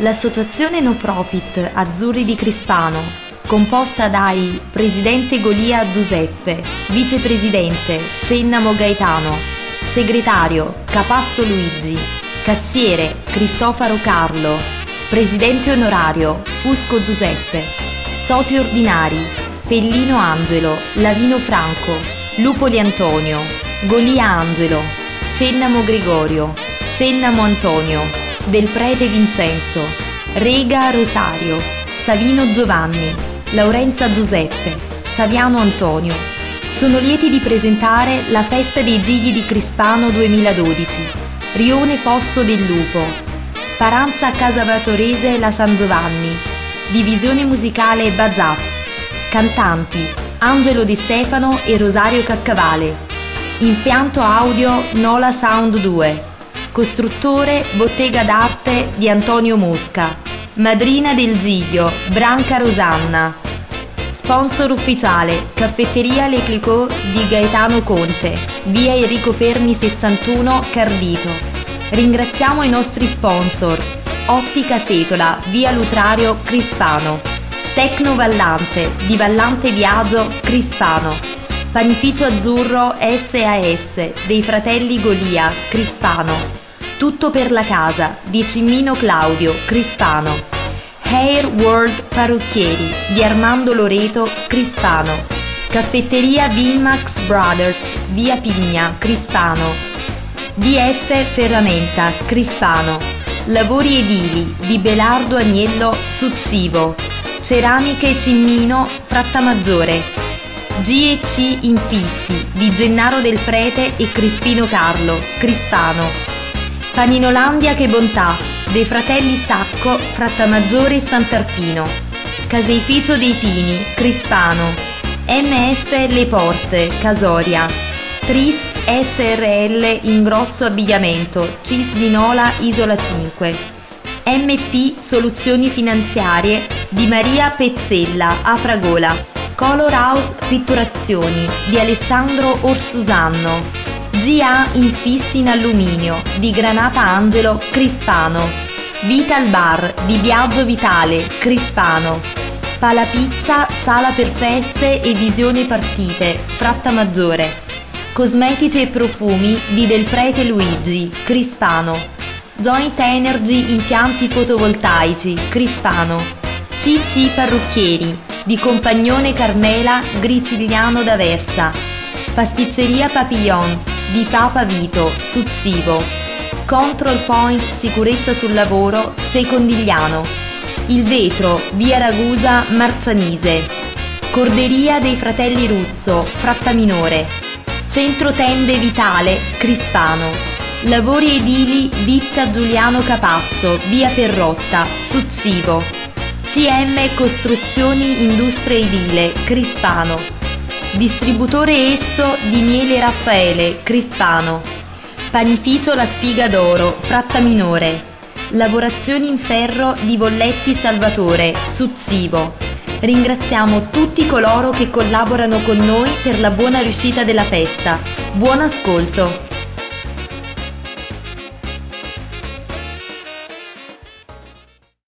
L'associazione no profit Azzurri di Crispano, composta dai presidente Golia Giuseppe, vicepresidente Cennamo Gaetano, segretario Capasso Luigi, cassiere Cristofaro Carlo, presidente onorario Fusco Giuseppe, soci ordinari Pellino Angelo, Lavino Franco, Lupoli Antonio, Golia Angelo, Cennamo Gregorio, Cennamo Antonio, Del Prete Vincenzo, Rega Rosario, Savino Giovanni, Laurenza Giuseppe, Saviano Antonio. Sono lieti di presentare la Festa dei Gigli di Crispano 2012, Rione Fosso del Lupo, Paranza a Casa Vatorese La San Giovanni, Divisione musicale Bazat, cantanti Angelo Di Stefano e Rosario Caccavale, impianto audio Nola Sound 2, costruttore Bottega d'Arte di Antonio Mosca, madrina del Giglio Branca Rosanna, sponsor ufficiale Caffetteria Le Clicquot di Gaetano Conte, via Enrico Fermi 61 Cardito. Ringraziamo i nostri sponsor: Ottica Setola, via Lutrario Crispano, Tecno Vallante di Vallante Viaggio Crispano, Panificio Azzurro SAS dei fratelli Golia Crispano, Tutto per la casa di Cimmino Claudio Crispano, Hair World Parrucchieri di Armando Loreto Crispano, Caffetteria Vinmax Brothers via Pigna Crispano, DF Ferramenta Crispano, Lavori edili di Belardo Agnello Succivo, Ceramiche Cimmino Frattamaggiore, G&C Infissi di Gennaro Del Prete e Crispino Carlo Crispano, Paninolandia Che Bontà dei fratelli Sacco Frattamaggiore e Sant'Arpino, Caseificio dei Pini Crispano, MF Le Porte Casoria, Tris SRL Ingrosso Abbigliamento Cis di Nola Isola 5, MP Soluzioni Finanziarie di Maria Pezzella a Fragola, Color House Pitturazioni di Alessandro Orsusanno, GA Infissi in Alluminio di Granata Angelo Crispano, Vital Bar di Biagio Vitale Crispano, Palapizza Sala per Feste e Visione Partite Frattamaggiore, Cosmetici e Profumi di Del Prete Luigi Crispano, Joint Energy Impianti Fotovoltaici Crispano, CC Parrucchieri di Compagnone Carmela Gricigliano d'Aversa, Pasticceria Papillon di Papa Vito Succivo, Control Point Sicurezza sul Lavoro Secondigliano, Il Vetro via Ragusa Marcianise, Corderia dei Fratelli Russo Frattaminore, Centro Tende Vitale Crispano, Lavori edili Ditta Giuliano Capasso via Perrotta Succivo, CM Costruzioni Industria Edile Crispano, distributore esso di Miele Raffaele Crispano, Panificio La Spiga d'Oro Frattaminore, lavorazioni in ferro di Volletti Salvatore Succivo. Ringraziamo tutti coloro che collaborano con noi per la buona riuscita della festa. Buon ascolto!